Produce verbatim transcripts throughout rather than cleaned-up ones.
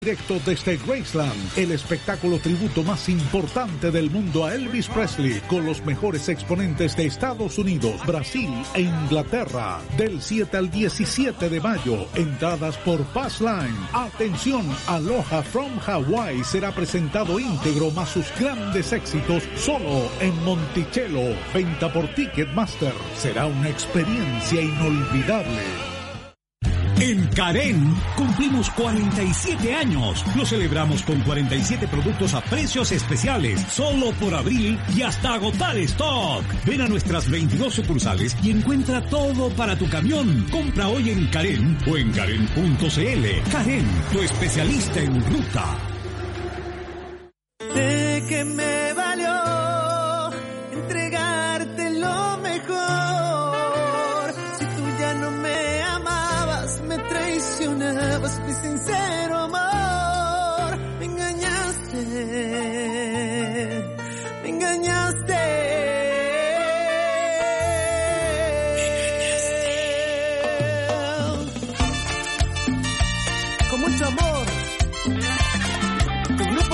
Directo desde Graceland, el espectáculo tributo más importante del mundo a Elvis Presley, con los mejores exponentes de Estados Unidos, Brasil e Inglaterra, del siete al diecisiete de mayo. Entradas por Passline. Atención, Aloha from Hawaii será presentado íntegro más sus grandes éxitos solo en Monticello. Venta por Ticketmaster. Será una experiencia inolvidable. En Karen cumplimos cuarenta y siete años. Lo celebramos con cuarenta y siete productos a precios especiales, solo por abril y hasta agotar stock. Ven a nuestras veintidós sucursales y encuentra todo para tu camión. Compra hoy en Karen o en karen punto c l. Karen, tu especialista en ruta. De que me valió entregarte lo mejor. Si tú ya no me amabas, me traicionabas, mi sincero amor. Me engañaste, me engañaste. Con mucho amor, tu grupo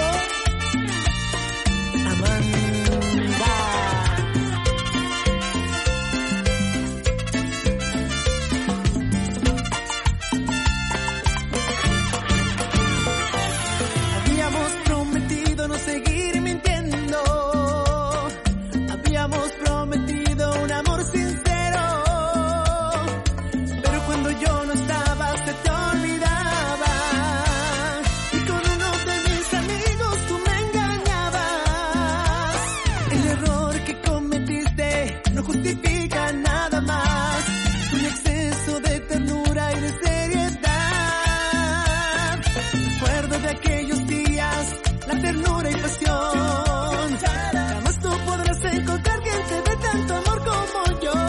seguir mintiendo. Habíamos prometido un amor sincero, pero cuando yo no estaba se te olvidaba, y con uno de mis amigos tú me engañabas. El error que cometiste no justifica nada más, un exceso de ternura y de seriedad. Recuerdo de aquellos días, la ternura y pasión. Jamás tú podrás encontrar quien te dé tanto amor como yo.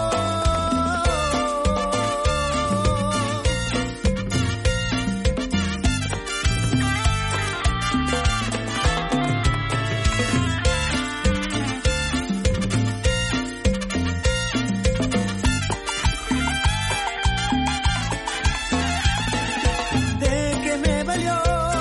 De que me valió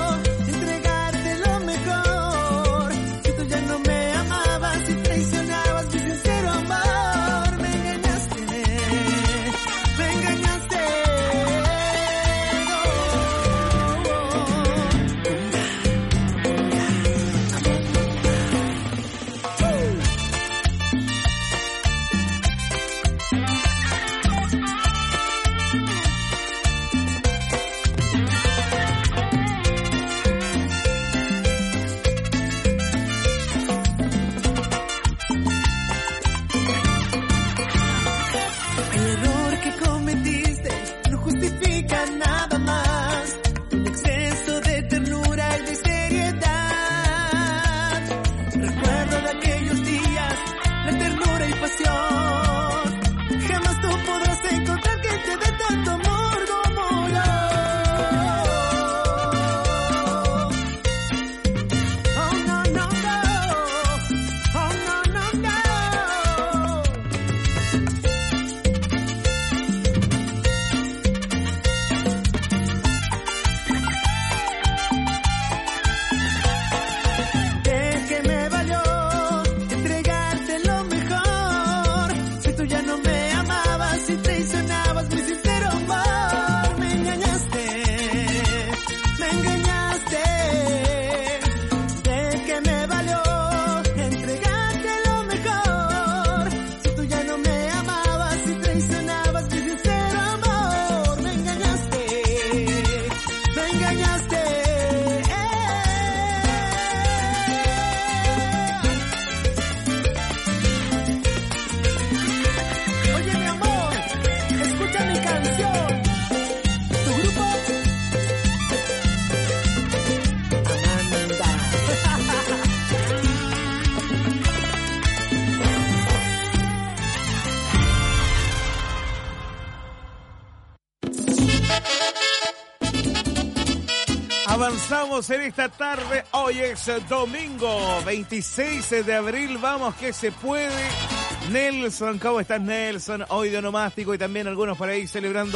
avanzamos en esta tarde. Hoy es domingo veintiséis de abril. Vamos que se puede. Nelson, ¿cómo estás, Nelson? Hoy de onomástico y también algunos por ahí celebrando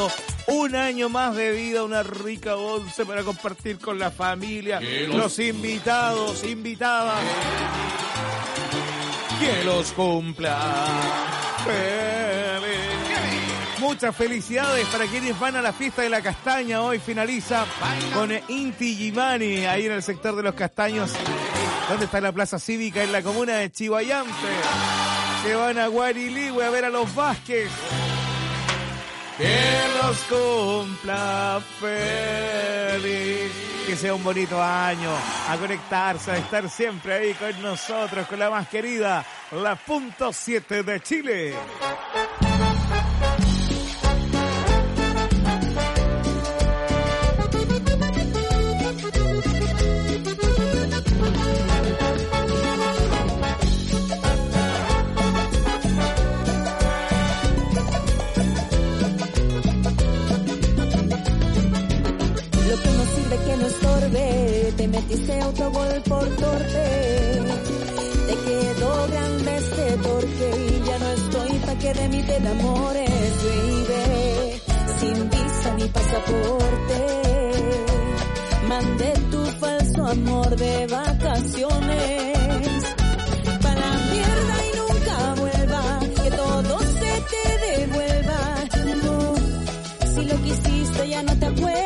Un año más de vida, una rica once para compartir con la familia, los... los invitados, invitadas. Que los cumpla feliz. Muchas felicidades para quienes van a la fiesta de la castaña. Hoy finaliza con Inti Gimani, ahí en el sector de los Castaños, donde está la plaza cívica en la comuna de Chihuayante. Se van a Guariligüe a ver a los Vázquez. Que los cumpla feliz. Que sea un bonito año, a conectarse, a estar siempre ahí con nosotros, con la más querida, la punto siete de Chile. Que no estorbe, te metiste autogol por torpe, te quedó grande este torque y ya no estoy pa' que de mí te enamores, baby, sin visa ni pasaporte, mandé tu falso amor de vacaciones, pa' la mierda y nunca vuelva, que todo se te devuelva, no, si lo quisiste ya no te acuerdas.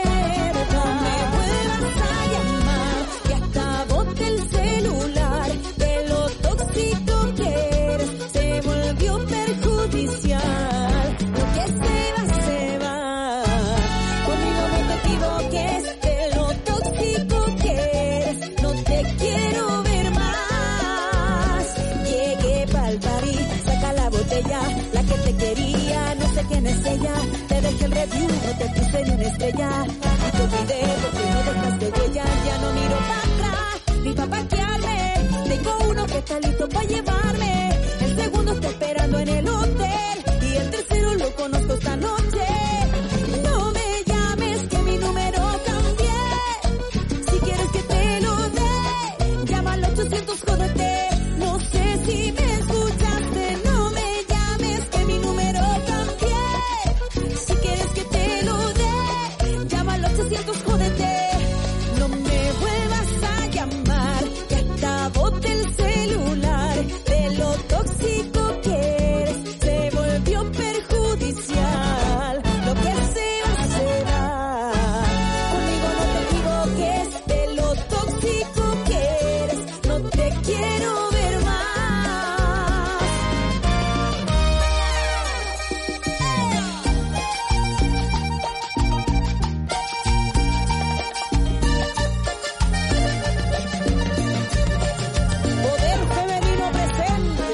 ¿Quién es ella? Te dejé el review, no te puse ni una estrella. Y te olvidé porque no dejaste huella. Ya no miro para atrás, ni pa' parquearme. Tengo uno que está listo para llevarme. El segundo está esperando en el hotel. Y el tercero lo conozco esta noche. No me llames que mi número cambié. Si quieres que te lo dé, llama al ochocientos, jódete. No sé si me escuchaste. No me llames que mi número cambié. Si quieres que te lo dé, llama al ochocientos, jódete. No me vuelvas a llamar, que acabo del celular. De lo tóxico que eres, se volvió perjudicial. Lo que se va, se va. Conmigo no te equivoques, de lo tóxico que eres, no te quiero ver más. Poder femenino presente.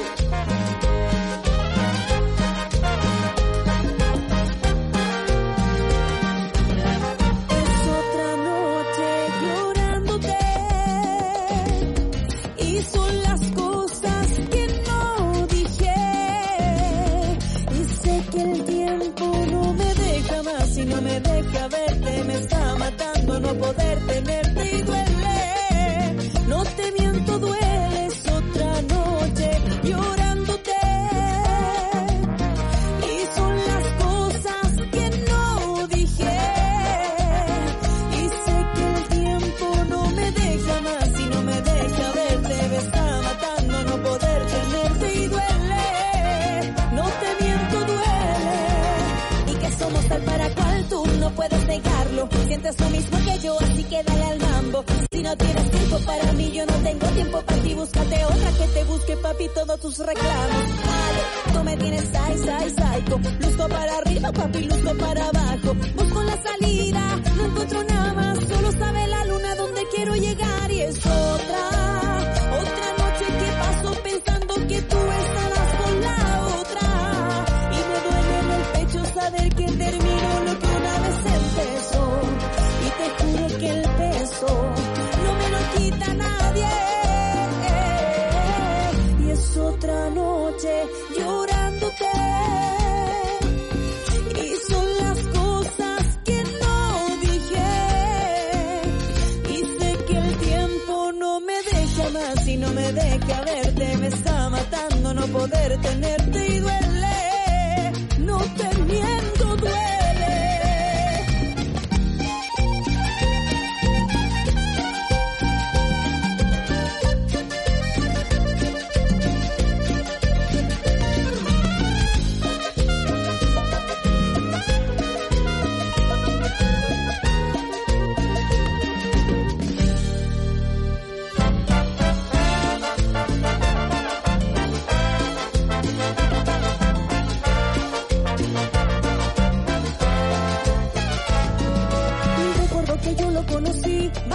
Es otra noche llorándote y son las cosas que no dije y sé que el tiempo no me deja más y no me deja verte, me está matando no poder tenerte y duele, no te miento, duele, es otra noche llorándote y son las cosas que no dije y sé que el tiempo no me deja más y no me deja verte, me está matando no poder tenerte y duele, no te miento, duele, y que somos tal para cual, tú no puedes negarlo, sientes lo mismo que yo, así que dale al mambo. Si no tienes tiempo para mí, yo no tengo tiempo para ti, búscate otra que te busque, papi, todos tus reclamos. Vale, tú me tienes sai, sai, psycho, luzco para arriba, papi, luzco para abajo, busco la salida, no encuentro nada más, solo sabe la luna dónde quiero llegar y es otra, otra noche que paso pensando que tú estarás con la otra y me duele en el pecho saber que terminó lo que una vez empezó y te juro que el peso no me lo quita nadie y es otra noche llorándote y son las cosas que no dije y sé que el tiempo no me deja más y no me deja verte, me está matando no poder tenerte y duele, no te miento, duele.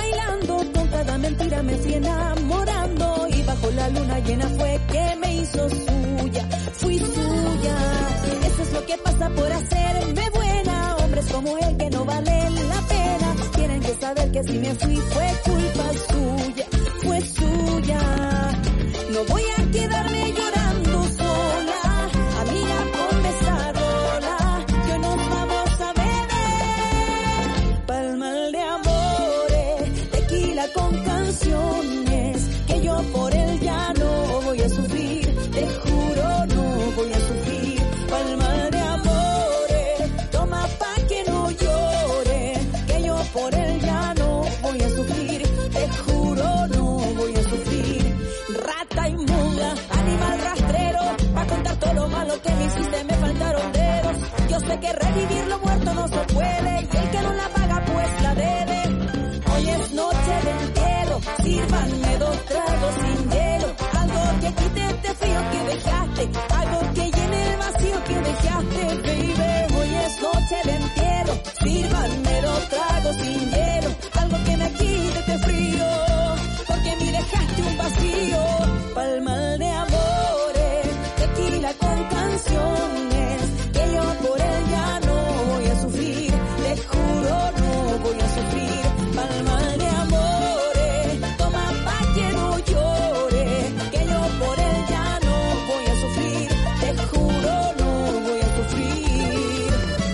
bailando, con cada mentira me fui enamorando y bajo la luna llena fue que me hizo suya, fui suya. Eso es lo que pasa por hacerme buena, hombres como él que no valen la pena, tienen que saber que si me fui fue culpa suya, fue suya. No voy a quedarme llorando sola, amiga, ponme esa rola, que nos vamos a beber pa'l mal de amores, tequila con canciones, que yo por él ya no voy a sufrir, te juro no voy a sufrir, pa'l mal de amores, toma pa' que no llore, que yo por él ya no voy a sufrir, te juro no voy a sufrir. Rata inmunda, animal rastrero, pa' contar todo lo malo que me hiciste me faltaron dedos. Yo sé que revivir lo muerto no se puede, y el que no la paga pues la debe. Hoy es noche de entierro, sírvanme dos tragos sin hielo, algo que quite este frío que dejaste, algo que llene el vacío que dejaste, baby. Hoy es noche de entierro, sírvanme dos tragos sin hielo, algo que me quite este frío, porque me dejaste un vacío, pa'l mal de amores, tequila con canciones, que yo por él ya no voy a sufrir, te juro no voy a sufrir, pa'l mal de amores, toma pa' que no llore, que yo por él ya no voy a sufrir, te juro no voy a sufrir.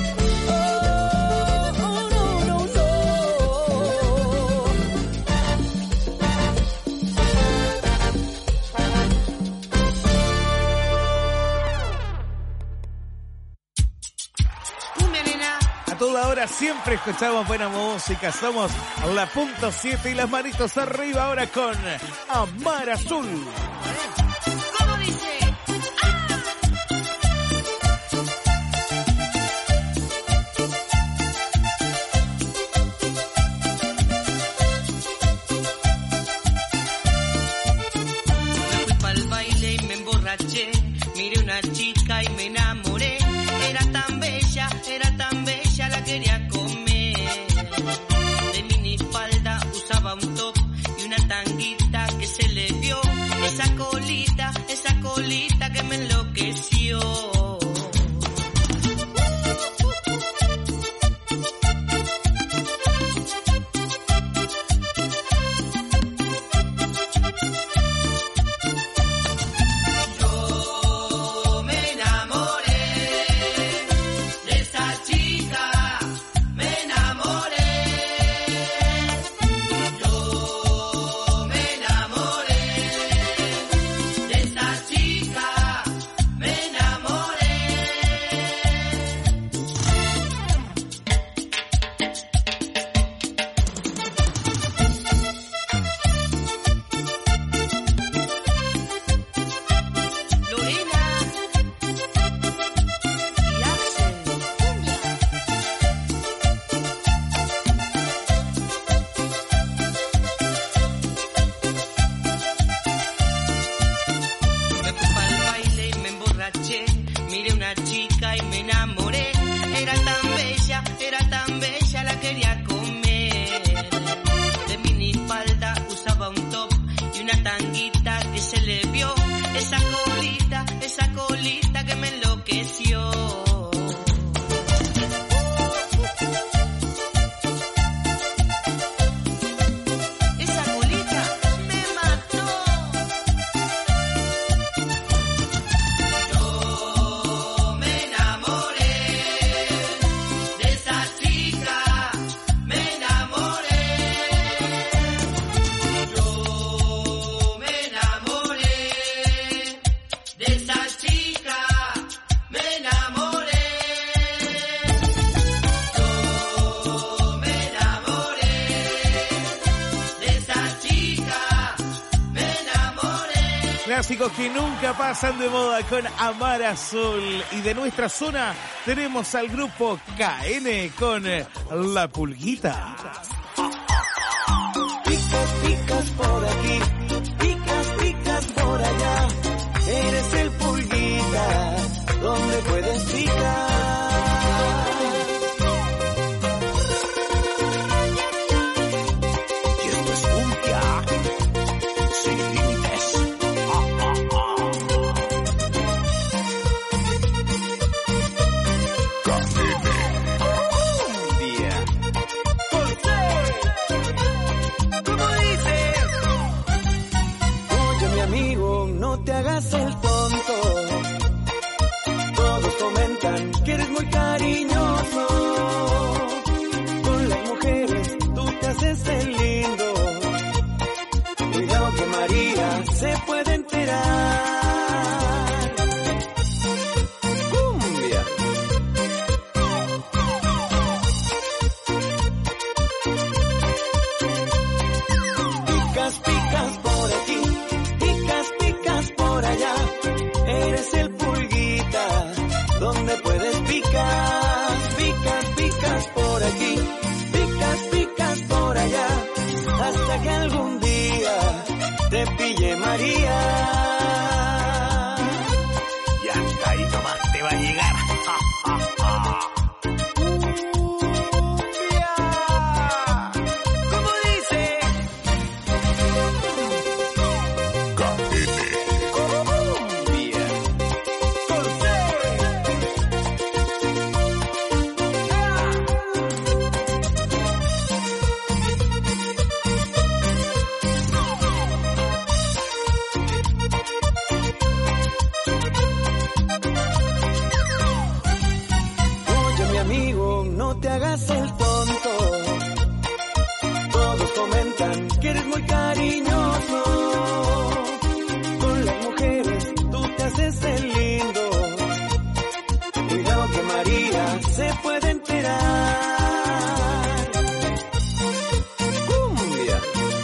Oh, oh, no, no, no. A toda hora siempre escuchamos buena música. Somos la punto siete y las manitos arriba ahora con Amar Azul. ¿Cómo dice? Me fui pa'l baile y me emborraché, miré una chica y me enamoré, era tan bella, era tan bella, la quería comer. De minifalda usaba un top y una tanguita que se le vio, esa colita, esa colita que me enloqueció. Yo me enamoré de esa chica, me enamoré. Yo me enamoré de esa chica, me enamoré. Lorena y Axel. Me fui pa'l baile y me emborraché, miré una chica y me enamoré, era tan bella, era tan bella, la quería comer. De minifalda usaba un top y una tanguita que se le vio, esa colita, esa colita que me enloqueció. Esa colita me mató. Yo me enamoré de esa chica, me enamoré. Yo me enamoré de esa chica, me enamoré. Yo me enamoré de esa chica, me enamoré. Clásicos que nunca pasan de moda con Amar Azul. Y de nuestra zona tenemos al grupo K N con La Pulguita. Picas, picas por aquí, picas, picas por allá. Eres el pulguita, donde puedes picar. hasta que algún día te pille María. Y hasta ahí nomás te va a llegar. ¿Cómo dice? Cumbia. Con C. Oye, mi amigo, no te hagas el tonto. Todos comentan que eres muy cariñoso. Con las mujeres tú te haces el lindo. Cuidado que María se puede enterar. Cumbia.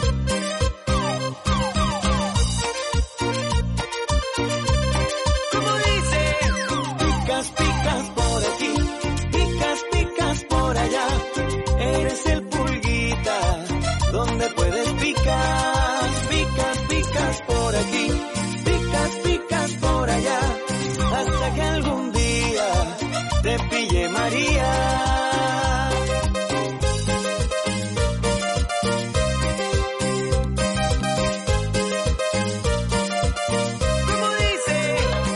¿Cómo dice? Picas, picas por aquí, picas, picas por allá. Eres el pulguita, donde puedes picar. Picas, picas por aquí, picas, picas por allá. Hasta que algún día te pille María. ¿Cómo dice?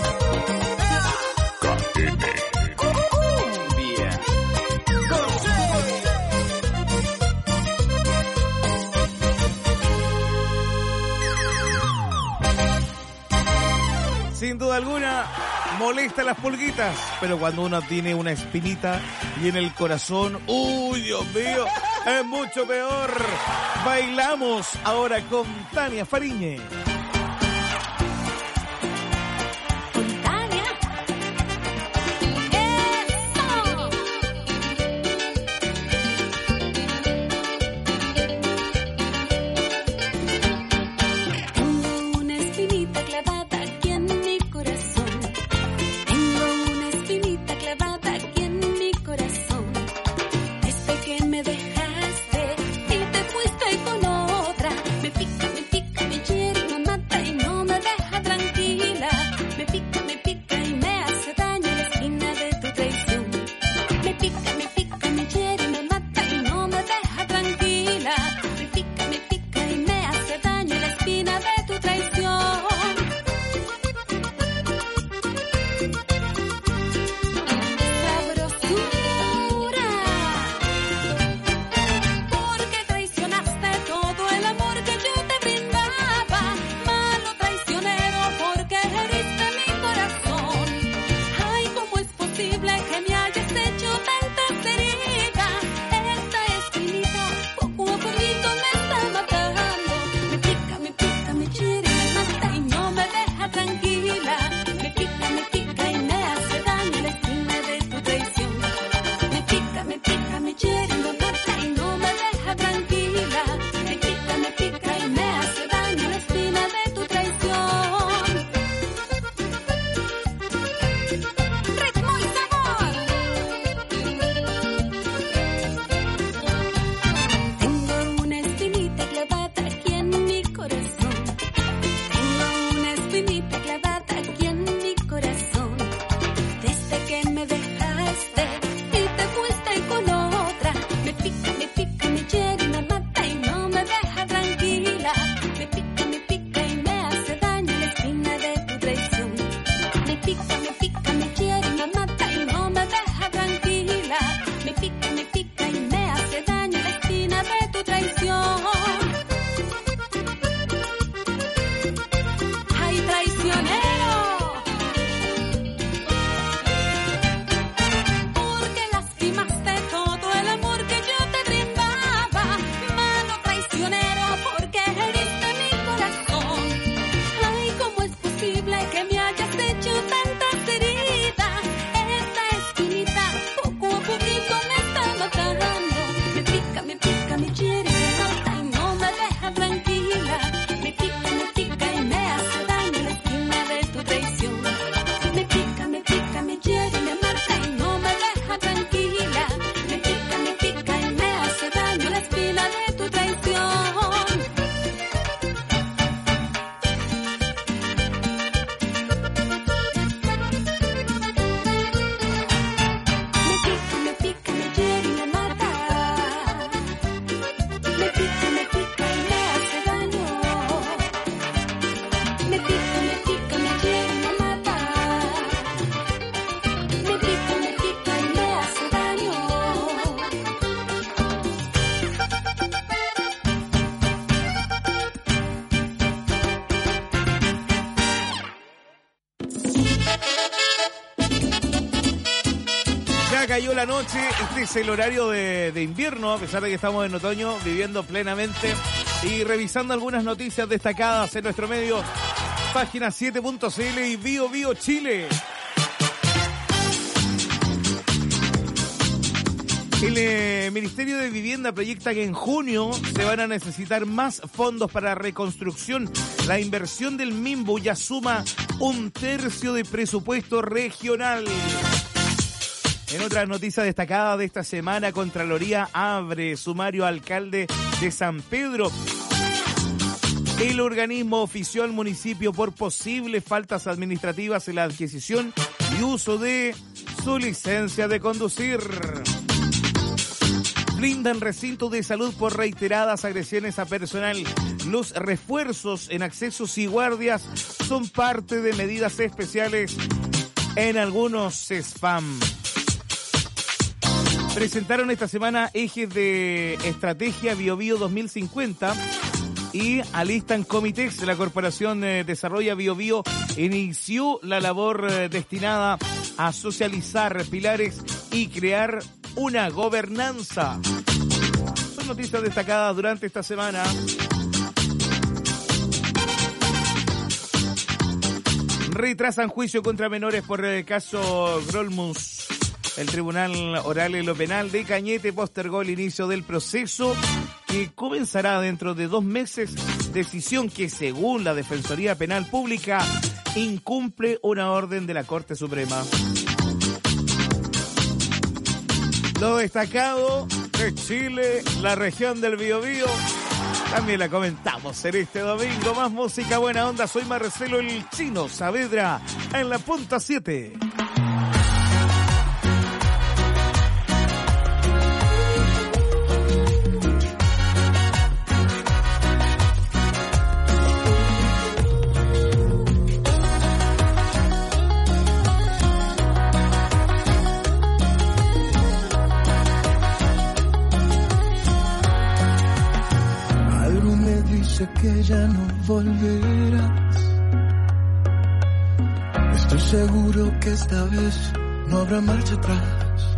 Cumbia. Con C. Sin duda alguna, molesta las pulguitas, pero cuando uno tiene una espinita y en el corazón, ¡uy, Dios mío! Es mucho peor. Bailamos ahora con Tania Fariñe. Tania. ¡Eso! Tengo una espinita clavada aquí en mi corazón. Tengo una espinita clavada aquí en mi corazón. Desde que me dejaste y te fuiste con otra, me pica, me pica, me hiere, mamá. cayó la noche, este es el horario de, de invierno, a pesar de que estamos en otoño, viviendo plenamente y revisando algunas noticias destacadas en nuestro medio, página siete punto c l y Bio Bio Chile. El eh, Ministerio de Vivienda proyecta que en junio se van a necesitar más fondos para reconstrucción. La inversión del Minbu ya suma un tercio de presupuesto regional. En otras noticias destacadas de esta semana, Contraloría abre sumario alcalde de San Pedro. El organismo ofició al municipio por posibles faltas administrativas en la adquisición y uso de su licencia de conducir. Brindan recintos de salud por reiteradas agresiones a personal. Los refuerzos en accesos y guardias son parte de medidas especiales en algunos spam. Presentaron esta semana ejes de estrategia BioBio dos mil cincuenta y alistan comités. La Corporación eh, Desarrolla BioBio inició la labor eh, destinada a socializar pilares y crear una gobernanza. Son noticias destacadas durante esta semana. Retrasan juicio contra menores por el caso Grolmus. El Tribunal Oral en lo Penal de Cañete postergó el inicio del proceso que comenzará dentro de dos meses, decisión que según la Defensoría Penal Pública incumple una orden de la Corte Suprema. Lo destacado de Chile, la región del Biobío, también la comentamos en este domingo. Más música, buena onda. Soy Marcelo el Chino Saavedra en la punta siete. Que ya no volverás. Estoy seguro que esta vez no habrá marcha atrás.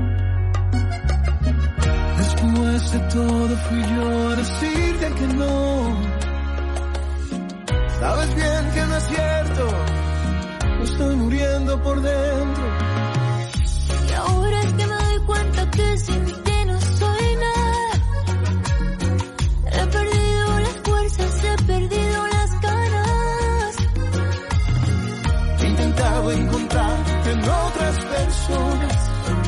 Después de todo fui yo a decirte que no. Sabes bien que no es cierto, me estoy muriendo por dentro. Y ahora es que me doy cuenta que sin ti no soy nada. He perdido las fuerzas, he perdido las ganas. He intentado encontrarte en otras personas.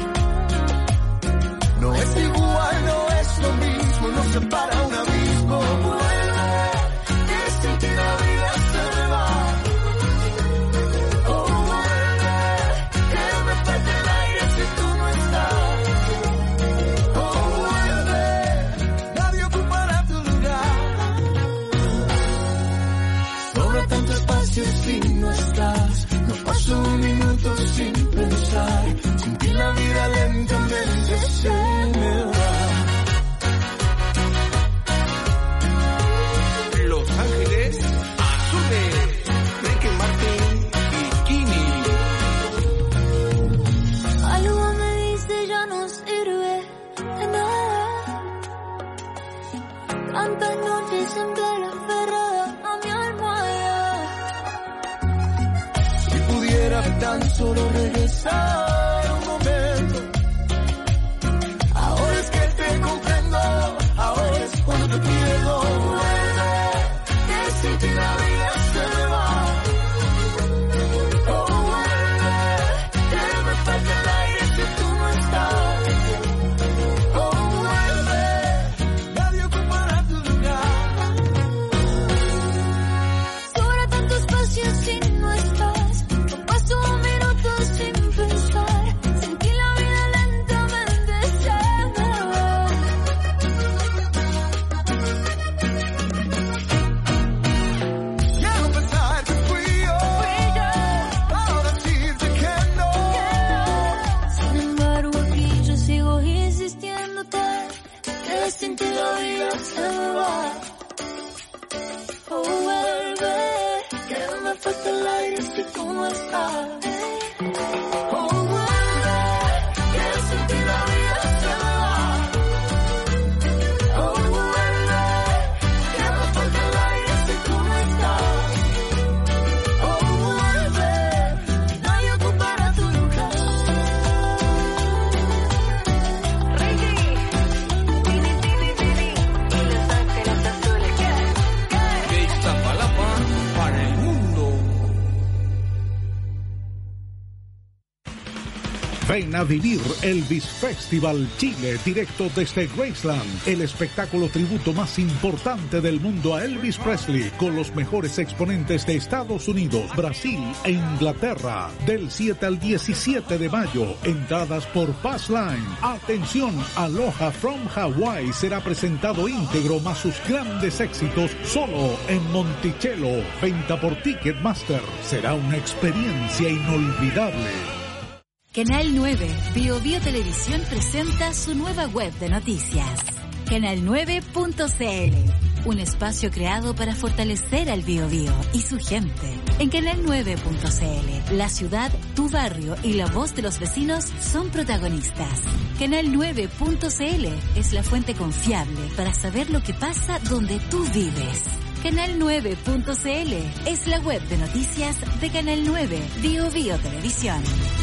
No es igual, no es lo mismo, nos separa un abismo. Vuelve, que sin ti la vida se me va. Oh, vuelve, que me falta el aire si tú no estás. Oh, vuelve, nadie ocupará tu lugar. Sobra tanto espacio si no estás. No paso un minuto sin pensar. Sin ti la vida lentamente se me va. Los Ángeles Azules, Ricky Martin y Kini. Algo me dice ya no sirve de nada. Tantas noches en plena aferrada a mi almohada. Si pudiera tan solo regresar un momento. Ahora es que te comprendo, ahora es cuando te pierdo. Vuelve, que sin ti la vida se me va. Oh, vuelve, que me falta el aire si tú no estás. Oh, vuelve, nadie ocupará tu lugar. Sobra tanto espacio si no estás. No paso un minuto sin pensar. Sin ti la vida lentamente se me va. Quiero pensar que fui yo, para decirte que no. Sin embargo aquí yo sigo insistiéndote. Que sin ti la vida se me va. Oh, vuelve, que me falta el aire si tú no estás. Oh, vuelve, que sin ti Ven a vivir Elvis Festival Chile, directo desde Graceland, el espectáculo tributo más importante del mundo a Elvis Presley, con los mejores exponentes de Estados Unidos, Brasil e Inglaterra, del siete al diecisiete de mayo. Entradas por Passline. Atención, Aloha from Hawaii será presentado íntegro más sus grandes éxitos solo en Monticello. Venta por Ticketmaster. Será una experiencia inolvidable. Canal nueve, Bio Bio Televisión presenta su nueva web de noticias. canal nueve punto c l, un espacio creado para fortalecer al Bio Bio y su gente. En canal nueve punto c l, la ciudad, tu barrio y la voz de los vecinos son protagonistas. canal nueve punto c l es la fuente confiable para saber lo que pasa donde tú vives. canal nueve punto c l es la web de noticias de Canal nueve, Bio Bio Televisión.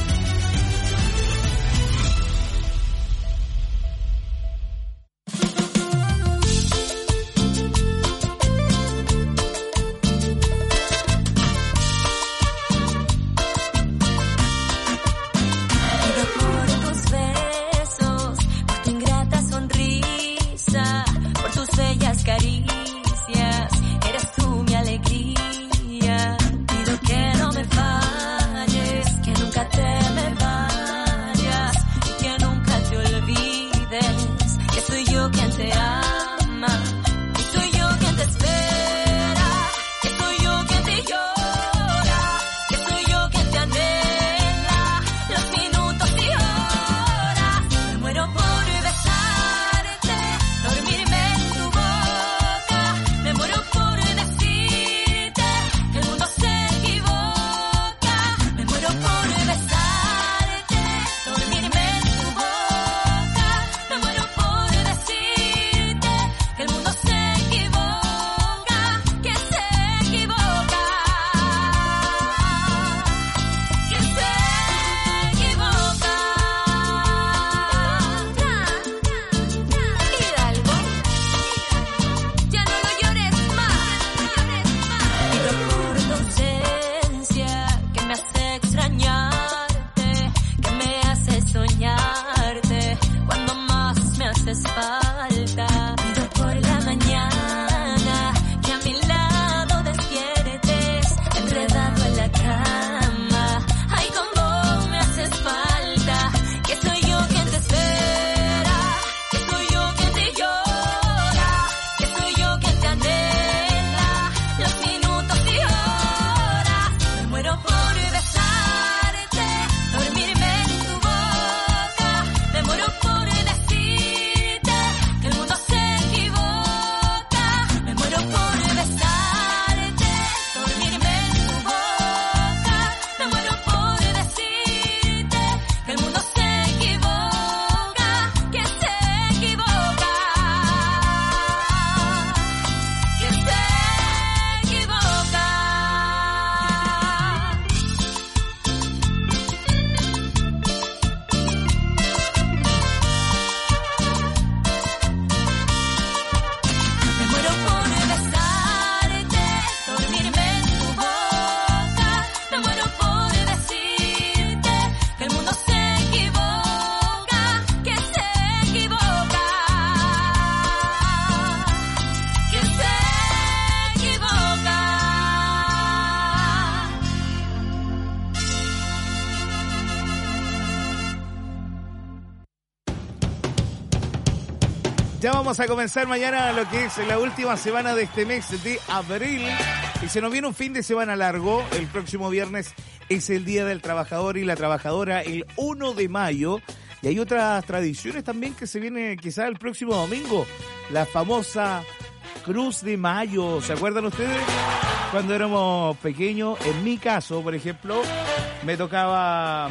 Ya vamos a comenzar mañana lo que es la última semana de este mes de abril. Y se nos viene un fin de semana largo. El próximo viernes es el Día del Trabajador y la Trabajadora, el uno de mayo. Y hay otras tradiciones también que se viene quizás el próximo domingo. La famosa Cruz de Mayo. ¿Se acuerdan ustedes? Cuando éramos pequeños, en mi caso, por ejemplo, me tocaba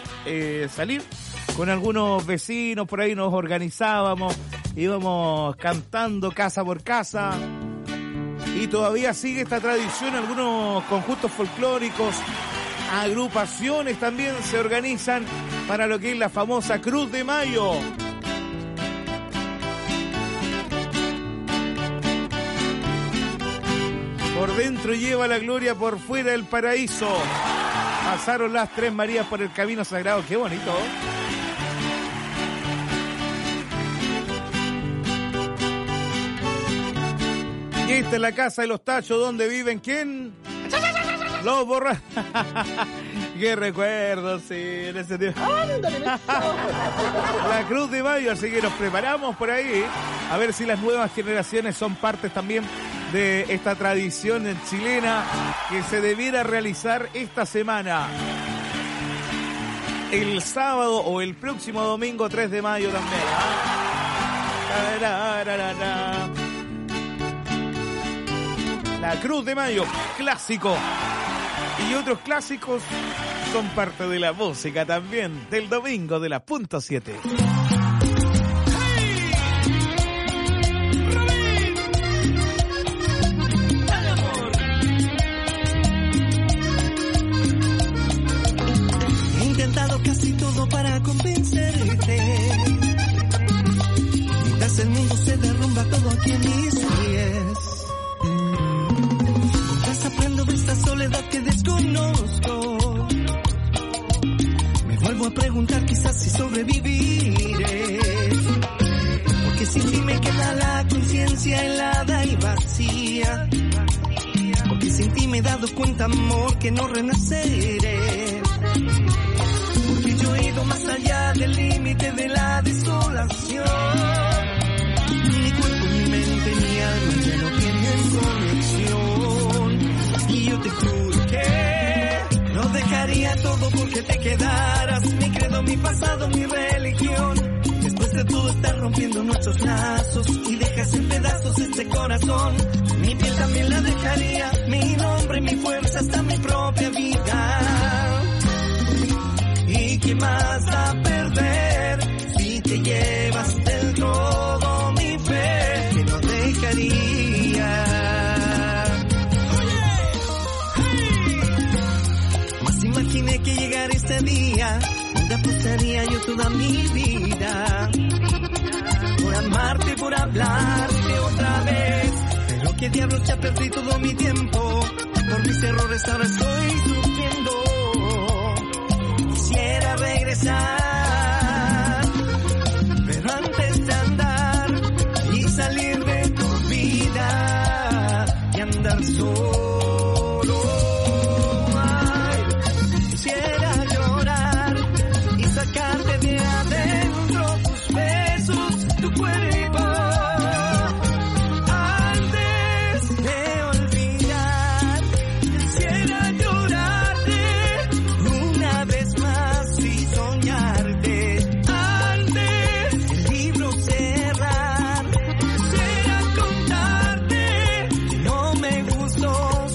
eh, salir con algunos vecinos, por ahí nos organizábamos, íbamos cantando casa por casa, y todavía sigue esta tradición. Algunos conjuntos folclóricos, agrupaciones también se organizan para lo que es la famosa Cruz de Mayo. Por dentro lleva la gloria, por fuera el paraíso. Pasaron las tres Marías por el camino sagrado. Qué bonito. Y esta es la casa de los tachos donde viven ¿quién? Los borrachos. Qué recuerdos, sí, en ese tiempo. La Cruz de Mayo, así que nos preparamos por ahí a ver si las nuevas generaciones son partes también de esta tradición chilena que se debiera realizar esta semana. El sábado o el próximo domingo tres de mayo también. ¿Ah? La Cruz de Mayo, clásico. Y otros clásicos son parte de la música también del domingo de la punto siete. He intentado casi todo para convencerte. Mientras el mundo se derrumba todo aquí en mis pies. Aprendo de esta soledad que desconozco. Me vuelvo a preguntar quizás si sobreviviré. Porque sin ti me queda la conciencia helada y vacía. Porque sin ti me he dado cuenta, amor, que no renaceré. Porque yo he ido más allá del límite de la desolación. Mi cuerpo, mi mente, mi alma ya no tienen conexión. Y yo te juro que no dejaría todo porque te quedaras. Mi credo, mi pasado, mi religión. Después de todo estás rompiendo nuestros lazos y dejas en pedazos este corazón. Mi piel también la dejaría, mi nombre, mi fuerza, hasta mi propia vida. ¿Y qué más a perder si te llevas del todo mi fe? Que no dejaría. Imaginé que llegara este día donde apostaría yo toda mi vida por amarte, por hablarte otra vez. Pero qué diablos, ya perdí todo mi tiempo. Por mis errores ahora estoy sufriendo. Quisiera regresar, pero antes de andar y salir de tu vida y andar solo. Sacarte de adentro tus besos, tu cuerpo, antes de olvidar. Quisiera llorarte una vez más y soñarte antes el libro cerrar. Quisiera contarte que no me gustó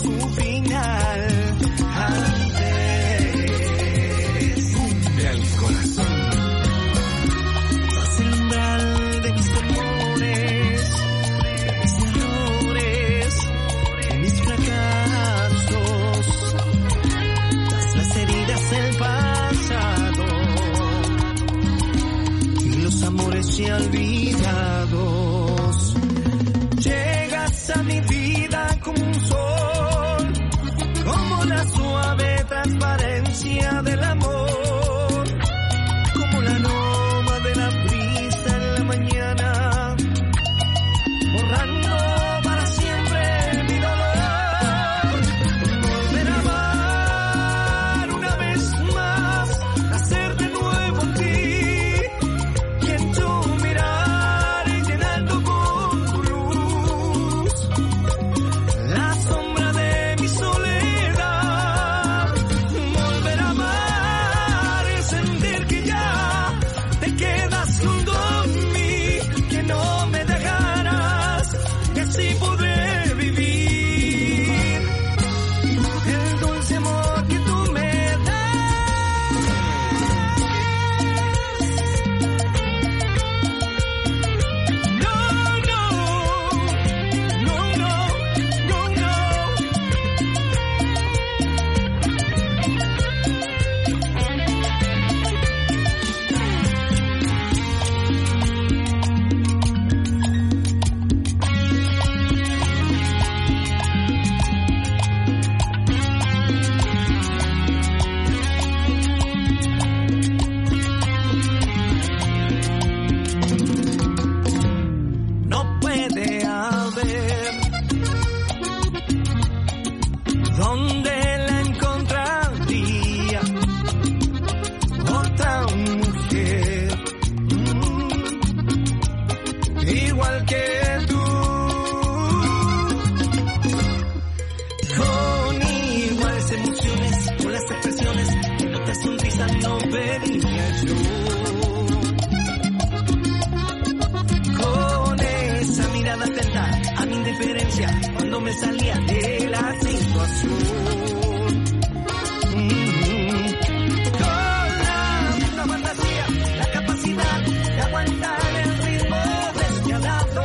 me salía de la situación. Mm-hmm. Con la misma fantasía, la capacidad de aguantar el ritmo despiadado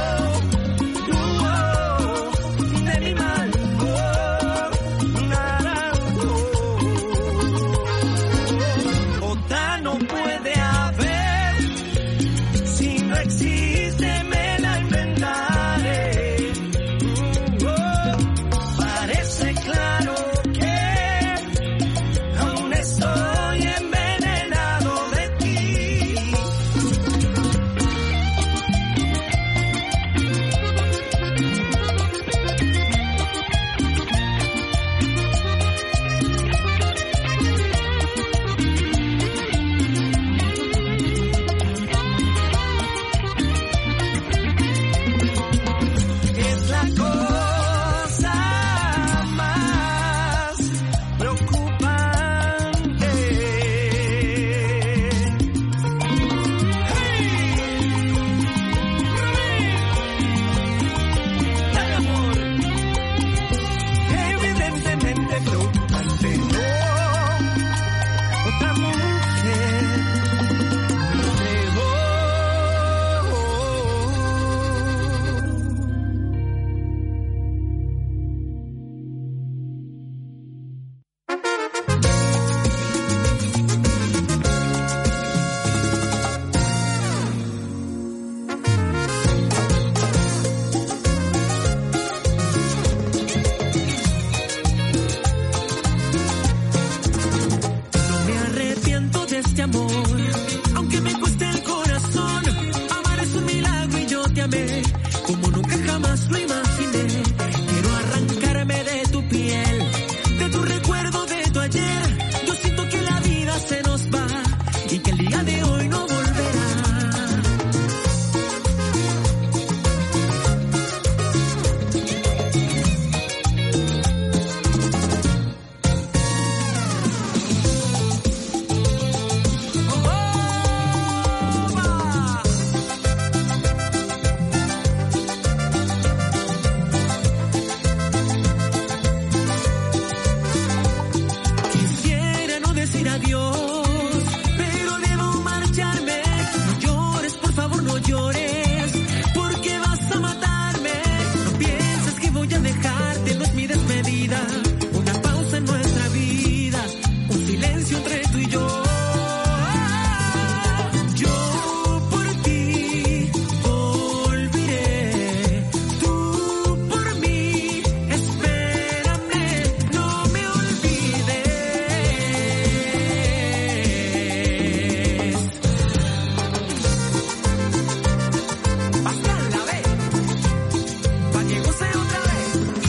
uh-oh, de mi mal humor. Naranjo. Otra no puede haber, si no existe me la inventaré. Uh-oh. Parece claro que aún estoy envenenado de ti. Es la cosa más preocupante. Ay, amor, evidentemente preocupante, no. Otra mujer me entregó. No me arrepiento de este amor, aunque me cueste el corazón. Amar es un milagro y yo te amé como nunca jamás lo imaginé. Quiero arrancarme de tu piel, de tu recuerdo, de tu ayer. Yo siento que la vida se nos va y que el día de hoy no volverá. Quisiera no decir adiós, pero debo marcharme. No llores, por favor, no llores, porque vas a matarme. No pienses que voy a dejarte, no es mi despedida. Una pausa en nuestra vida, un silencio entre tú y yo. Yo por ti volveré, tú por mí, espérame, no me olvides. Pascal la ve, pa' que goce otra vez.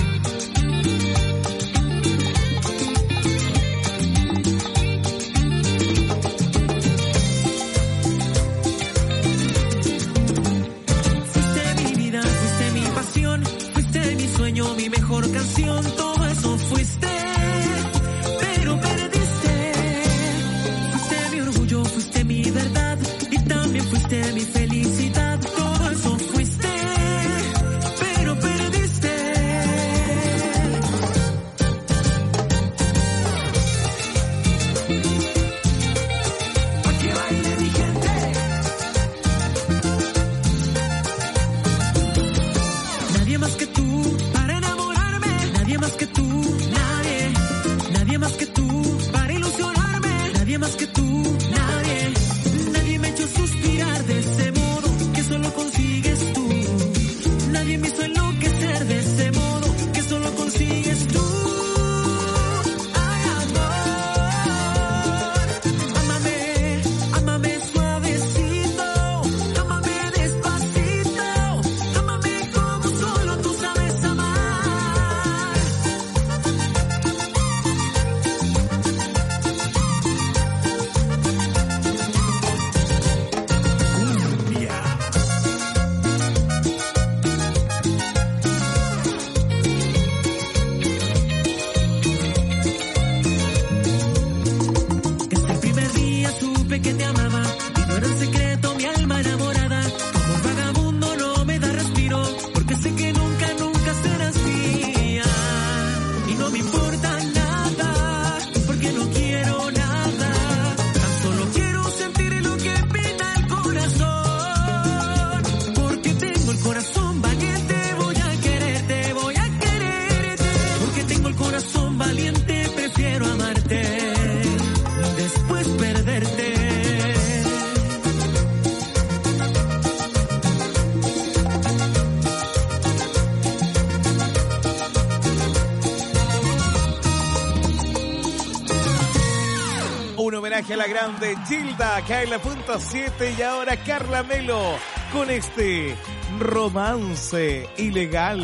Fuiste mi vida, fuiste mi pasión, fuiste mi sueño, mi mejor canción, todo eso fuiste, pero perdiste. Fuiste mi orgullo, fuiste mi verdad y también fuiste mi felicidad, todo eso fuiste, pero perdiste. Pa' que baile mi gente. Nadie más que tú para enamorarme, nadie más que tú, nadie, nadie más que tú para ilusionarme, nadie más que tú, nadie, nadie me ha hecho suspirar de ese modo que solo consigues tú, nadie me hizo enloquecer de ese modo que solo consigues tú. Ay, amor, ámame, ámame suavecito, ámame despacito, ámame como solo tú sabes amar. homenaje a la grande Gilda, Kaila punto siete y ahora Carla Melo con este Romance Ilegal.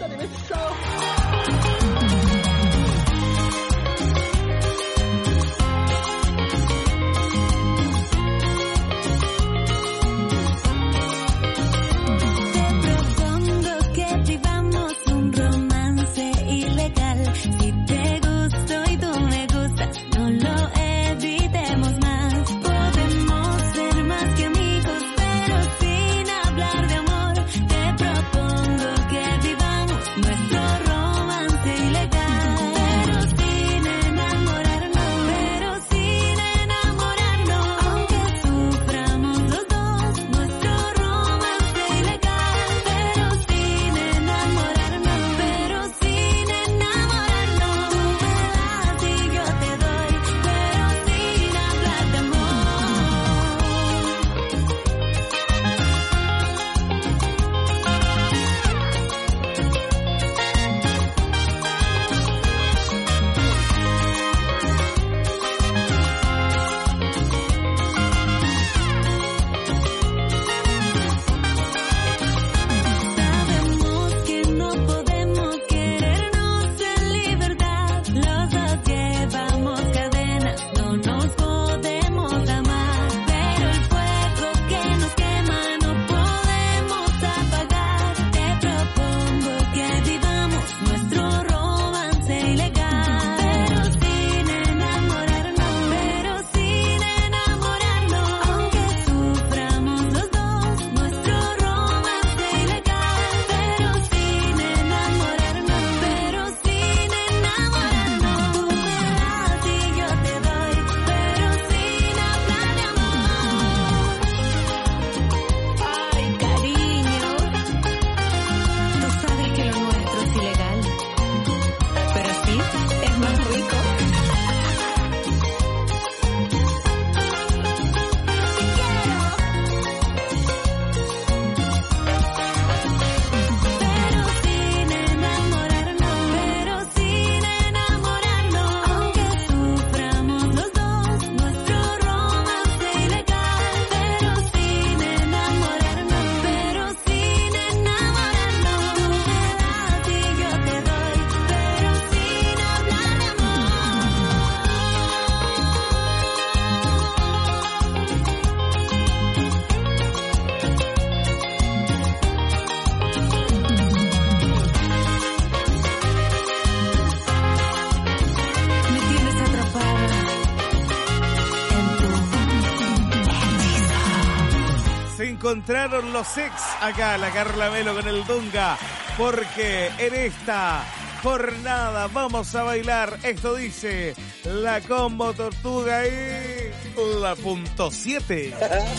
Encontraron los ex acá, la Carla Melo con el Dunga, porque en esta jornada vamos a bailar, esto dice la Combo Tortuga y la punto siete.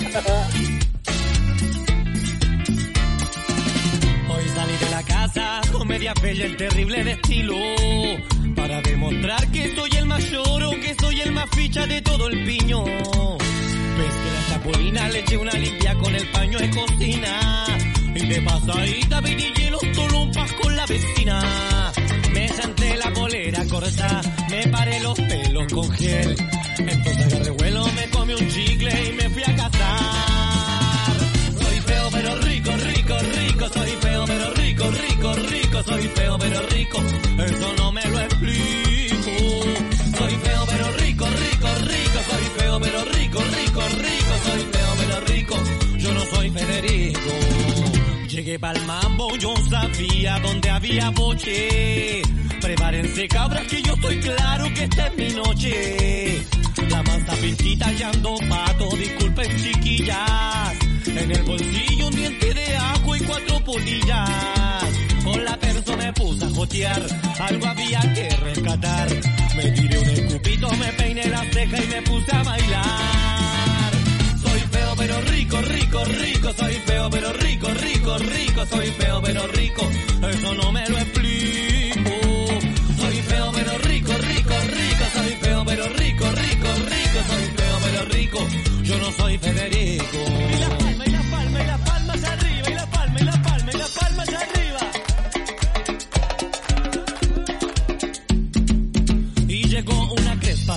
Hoy salí de la casa con media bella, el terrible de estilo, para demostrar que soy el mayor o que soy el más ficha de todo el piño. Ves que la chapulina le eché una limpia con el paño de cocina, y de pasadita vení los tolompas con la vecina. Me senté la polera corta, me paré los pelos con gel, entonces agarré vuelo, me comí un chicle y me fui a cazar. Soy feo pero rico, rico, rico, soy feo pero rico, rico, rico, soy feo pero rico, eso no me lo explico. Soy feo pero rico, rico, rico, soy feo pero rico, rico, rico, soy feo pero rico, yo no soy Federico. Llegué pa'l mambo, yo sabía dónde había boche. Prepárense cabras que yo estoy claro que esta es mi noche. La mansa pintita y ando pato, disculpen chiquillas. En el bolsillo un diente de ajo y cuatro polillas. Con la perso me puse a jotear, algo había que rescatar. Me tiré un escupito, me peiné la ceja y me puse a bailar. Soy feo pero rico, rico, rico, soy feo pero rico, rico, rico, soy feo pero rico, eso no me lo explico. Soy feo pero rico, rico, rico, soy feo pero rico, rico, rico, soy feo pero rico, yo no soy Federico. Y la palma, y la palma, y la palma hacia arriba, y la palma, y la palma, y la palma hacia arriba. Y llegó una crespa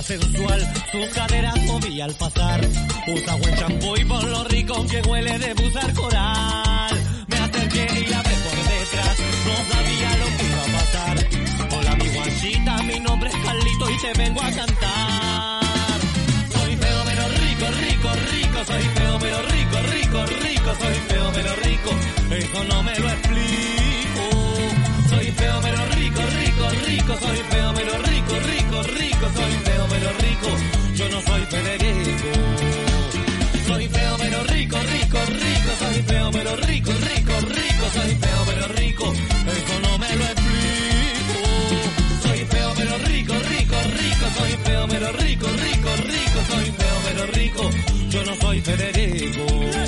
forma sensual, sus caderas movía al pasar. Usa buen champú y por lo rico que huele de usar coral. Me acerqué y la ve por detrás, no sabía lo que iba a pasar. Hola mi guachita, mi nombre es Carlito y te vengo a cantar. Soy feo pero rico, rico, rico, soy feo pero rico, rico, rico, soy feo pero rico, eso no me lo explico. Soy feo pero rico, rico, rico, soy feo pero rico, rico, rico, soy feo pero rico, yo no soy Federico. Soy feo pero rico, rico, rico, soy feo pero rico, rico, rico, soy feo pero rico, eso no me lo explico. Soy feo pero rico, rico, rico, soy feo pero rico, rico, rico, soy feo pero rico, yo no soy Federico.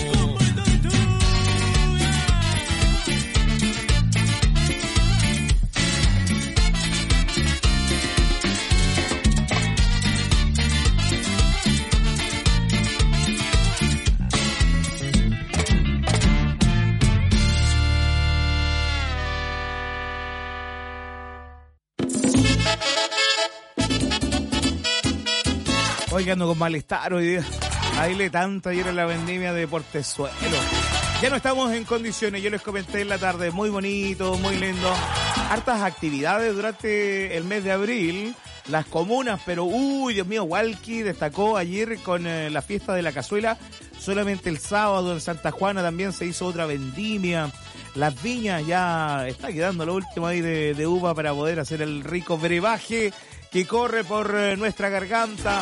Hoy ando con malestar hoy día. Bailé tanto ayer en la vendimia de Portezuelo. Ya no estamos en condiciones, yo les comenté en la tarde, muy bonito, muy lindo. Hartas actividades durante el mes de abril, las comunas, pero uy, Dios mío, Hualqui destacó ayer con eh, la fiesta de la cazuela. Solamente el sábado en Santa Juana también se hizo otra vendimia. Las viñas ya está quedando lo último ahí de, de uva para poder hacer el rico brebaje que corre por eh, nuestra garganta.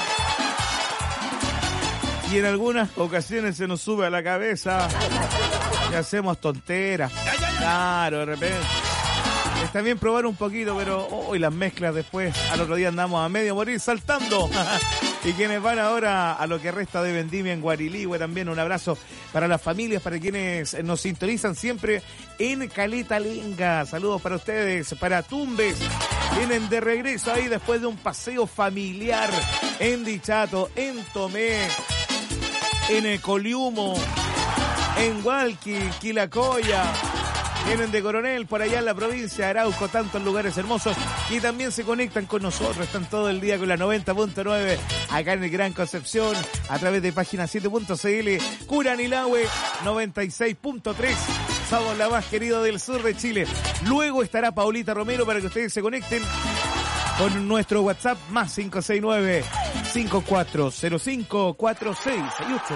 Y en algunas ocasiones se nos sube a la cabeza y hacemos tonteras. Claro, de repente. Está bien probar un poquito, pero hoy oh, las mezclas después, al otro día andamos a medio morir saltando. Y quienes van ahora a lo que resta de vendimia en Guariligüe, también un abrazo para las familias, para quienes nos sintonizan siempre en Caleta Linga. Saludos para ustedes, para Tumbes. Vienen de regreso ahí después de un paseo familiar en Dichato, en Tomé, en Coliumo, en Hualqui, Quilacoya. Vienen de Coronel, por allá en la provincia de Arauco, tantos lugares hermosos. Y también se conectan con nosotros, están todo el día con la noventa punto nueve, acá en el Gran Concepción, a través de página siete punto c l, Curanilahue noventa y seis punto tres. Somos la más querida del sur de Chile. Luego estará Paulita Romero para que ustedes se conecten con nuestro WhatsApp más cinco seis nueve, cinco cuatro cero cinco, cuatro seis seis ocho.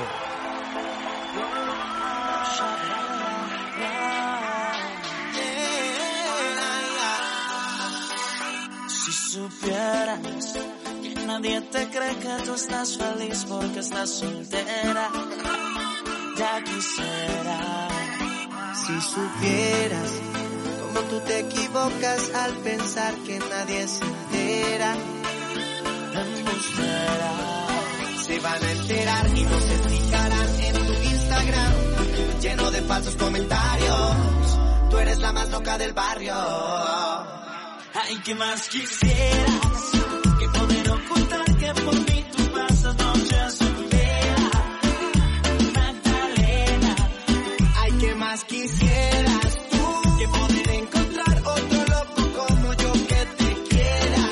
Si supieras que nadie te cree que tú estás feliz porque estás soltera, ya quisiera. Si supieras cómo tú te equivocas al pensar que nadie se entera, embustera. Se van a enterar y no se fijarán en tu Instagram, lleno de falsos comentarios. Tú eres la más loca del barrio. Ay, ¿qué más quisieras? Que poder ocultar que por mí tú pasas noches en vela, Magdalena. Ay, ¿qué más quisieras tú? Que poder encontrar otro loco como yo que te quiera,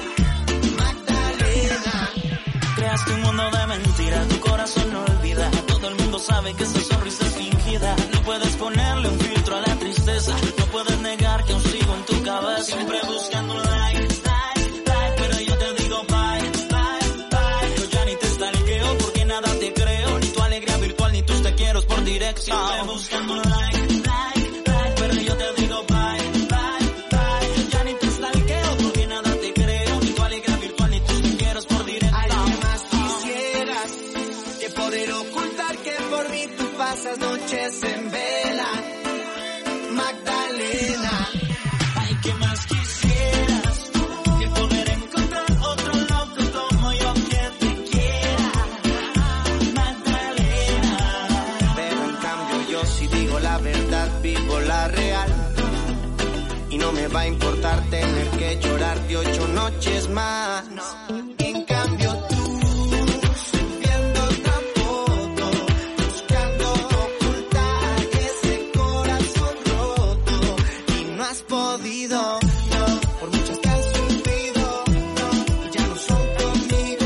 Magdalena. Creaste un mundo de mentira, tu corazón no olvida. Todo el mundo sabe que esa sonrisa es fingida. No puedes ponerle un filtro a la tristeza, no puedes negar que aún sigo en tu cabeza. Siempre buscando un like, like, like, pero yo te digo bye, bye, bye. Yo ya ni te stalkeo porque nada te creo, ni tu alegría virtual ni tus te quiero por dirección. Siempre buscando un like, like, like, pero yo te digo bye, bye, bye. Yo ya ni te stalkeo porque nada te creo, ni tu alegría virtual ni tus te quiero por dirección. Ay, ¿qué más quisieras? Que poder ocultar que por mí tú pasas noches en vela, Magdalena. Ay, ¿qué más quisieras? Que poder encontrar otro loco como yo que te quiera, Magdalena. Pero en cambio yo sí digo la verdad, vivo la real. Y no me va a importar tener que llorar de ocho noches más. En cambio tú, subiendo otra foto, buscando ocultar ese corazón roto. Y no has podido, no, por muchas que has sufrido, no, y ya no son conmigo.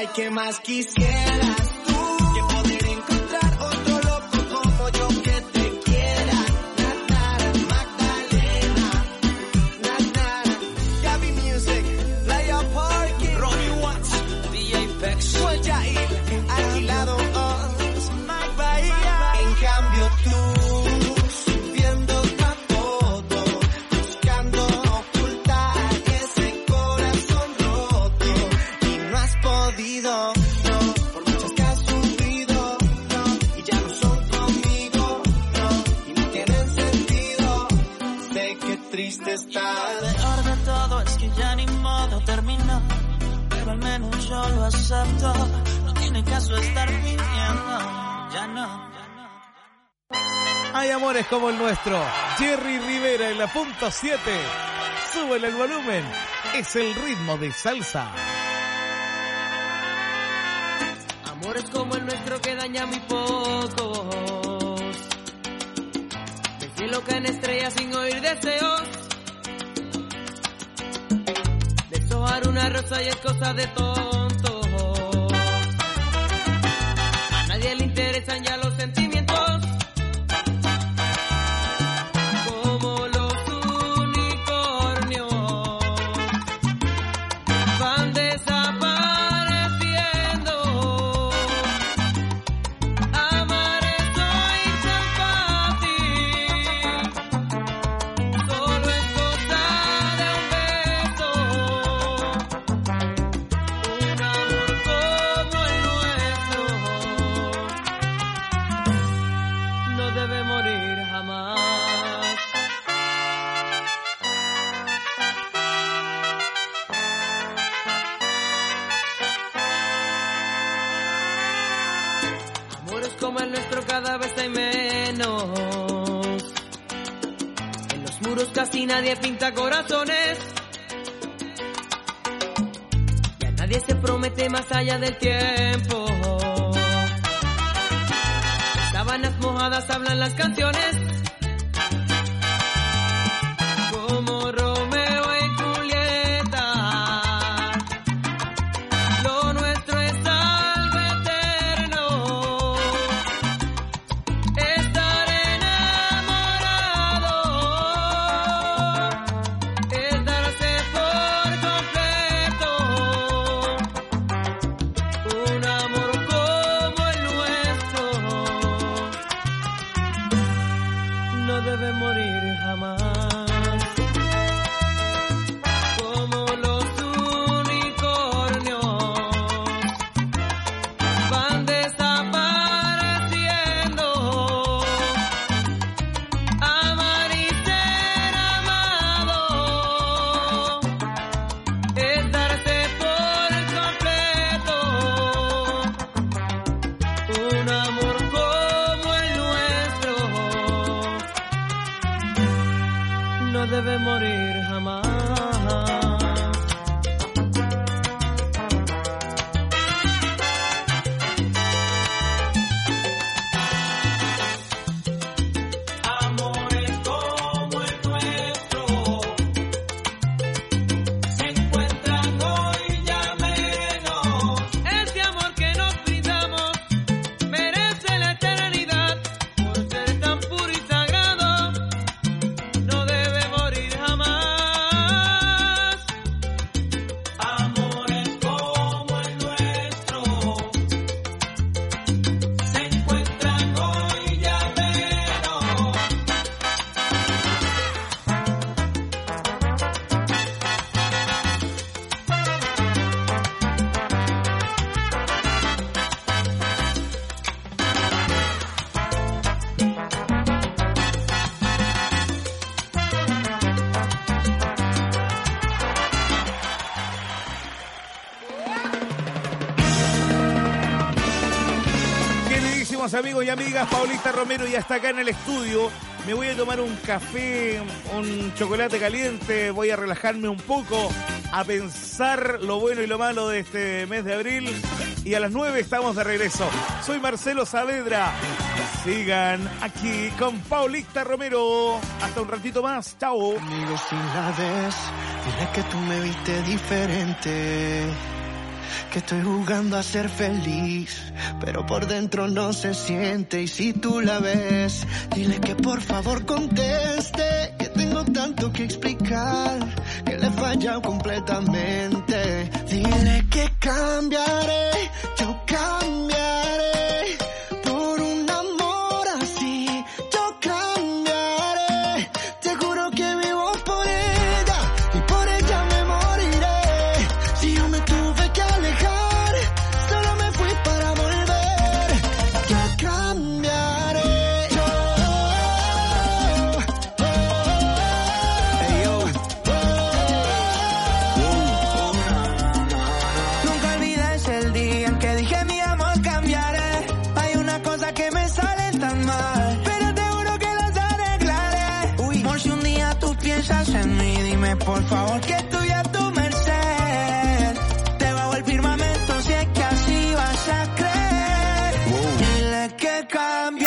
Ay, ¿qué más quisieras tú? Que poder encontrar otro loco como yo que te quiera. Natara, Magdalena, Natara, Gaby Music, Playa Parking, Ronnie Watts, D J Pex, Yair, alquilado, Oz, Mike Bahía. En cambio tú, sufriendo pa' todo, buscando ocultar ese corazón roto y no has podido, no, por muchas que has sufrido, no, y ya no son conmigo, no, y no tienen sentido. Sé que triste estás. Lo peor de todo es que ya ni modo terminó, pero al menos yo lo acepto. No tiene caso estar fingiendo, ya no. Hay amores como el nuestro. Jerry Rivera en la punta siete. Súbele el volumen. Es el ritmo de salsa. Amores como el nuestro que daña muy pocos. Del cielo caen estrellas sin oír deseos. Deshojar una rosa y es cosa de tonto. A nadie le interesan ya los sentimientos. Como los unicornios van desapareciendo. Amar es hoy tan fácil. Solo es cosa de un beso. Un amor como el nuestro no debe morir jamás. Amores como el nuestro cada vez hay menos. En los muros casi nadie pinta corazones. Ya nadie se promete más allá del tiempo. Sábanas mojadas hablan las canciones. Como Romeo y Julieta. Lo nuestro es algo eterno. Estar enamorado es darse por completo. Un amor como el nuestro no debe morir jamás. Como los unicornios van desapareciendo. Amar y ser amado es darse por completo. Un amor como el nuestro no debe morir jamás. Amores como el nuestro se encuentran hoy ya menos. Este amor que nos brindamos merece la eternidad por ser tan puro y sagrado. No debe morir jamás. Amores como el nuestro se encuentran hoy ya menos. Queridísimos amigos y amigas, Paulita Romero ya está acá en el estudio. Me voy a tomar un café, un chocolate caliente, voy a relajarme un poco, a pensar lo bueno y lo malo de este mes de abril. Y a las nueve estamos de regreso. Soy Marcelo Saavedra. Sigan aquí con Paulita Romero. Hasta un ratito más. Chao. Amigo, si la ves, dile que tú me viste diferente. que estoy jugando a ser feliz, pero por dentro no se siente. Y si tú la ves, dile que por favor conteste, que tengo tanto que explicar, que le he fallado completamente. Dile que cambiaré, yo